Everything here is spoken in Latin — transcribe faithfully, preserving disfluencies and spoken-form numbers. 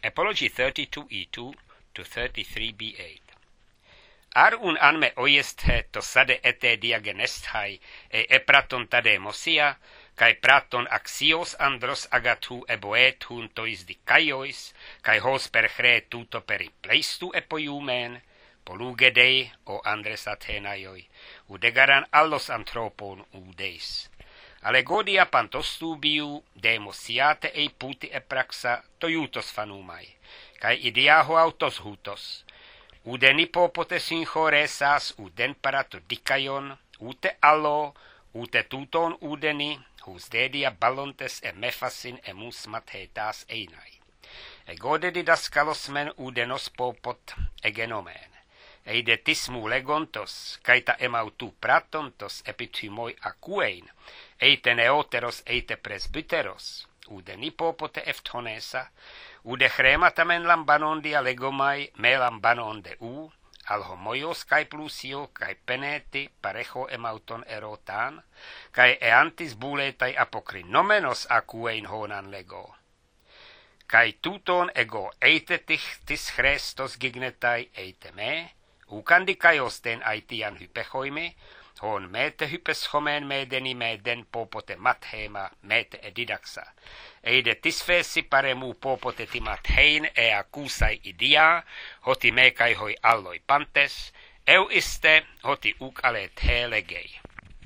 Apology thirty-two E two to thirty-three B eight. Ar un anme oiesthe to sade ete diagenesthai e epraton tade mosia, kai praton axios andros agatu eboet hun tois dikaios, kai hos per chre tuto peripleistu epoiumen, polugedei o andres athenaioi, udegaran allos anthropon udeis. Allegodia pantostubiu demosiate ei puti epraxa toiutos fanumai, kai idiaho autos hutos, uden ipopote synchoresas uden parato dikaion, ute allo, ute tuton udeni, hus dedia ballontes e mefasin emus mathetas einai. Egode didaskalos men udenos popot egenomen, eide tismu legontos, kaita emautu pratontos epithymoi akuein, eite neoteros eite presbyteros, ude nipopote eftonesa, ude chrematamen lambanon dia legomai me lambanon de u, al homoios kai plusio kai peneti parejo emauton erotan, kai eantis buletai apokrinomenos akuein honan lego. Kai tuton ego eite tis chrestos gignetai eite me, ukandikaios aitian hypechoime, hon mete hypes homen medeni meden popote mathema mete edidaxa. Eide tisfesi paremu popote timat hein e acusai idia, hoti me kai hoi alloi pantes, eu iste hoti uk ale te legei.